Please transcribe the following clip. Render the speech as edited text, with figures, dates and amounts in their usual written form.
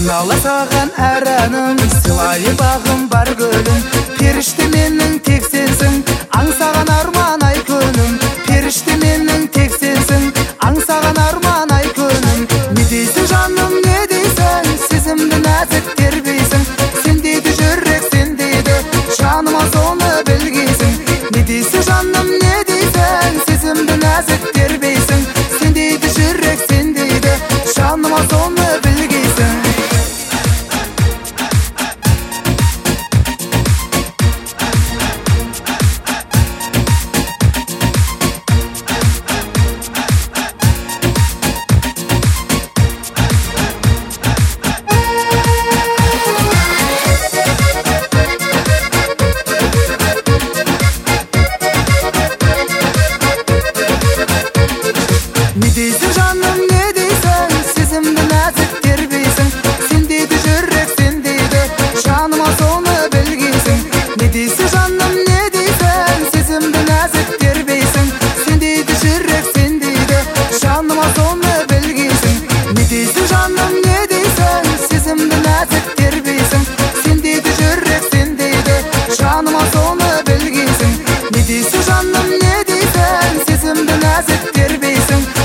Сынала саған әр әнім, сылайы бағым бар гүлім. Періште менің тек сенсің, аңсаған арман ай күнім. Періште менің тек сенсің, аңсаған арман ай күнім. Не дейсің жаным, не дейсің, сезімді нәзік тербейсің. Сен дейді жүрек, сен дейді жаныма соны білгейсің. Не дейсің жаным, не дейсің, сезімді нәзік тербейсің. Сен дейді жүрек, сен дейді жаныма соны білгейсің. Не дейсің жаным, не дейсің, сезімді нәзік тербейсің. Сен дейді жүрек, сен дейді жаныма соны білгейсің. Не дейсің жаным, не дейсің, сезімді нәзік тербейсің. Сен дейді жүрек, сен дейді жаныма соны білгейсің. Не дейсің жаным, не дейсің, сезімді нәзік тербейсің. Сен дейді жүрек, сен дейді жаныма соны білгейсің. Не дейсің жаным, не дейсің, сезімді нәзік тербейсің.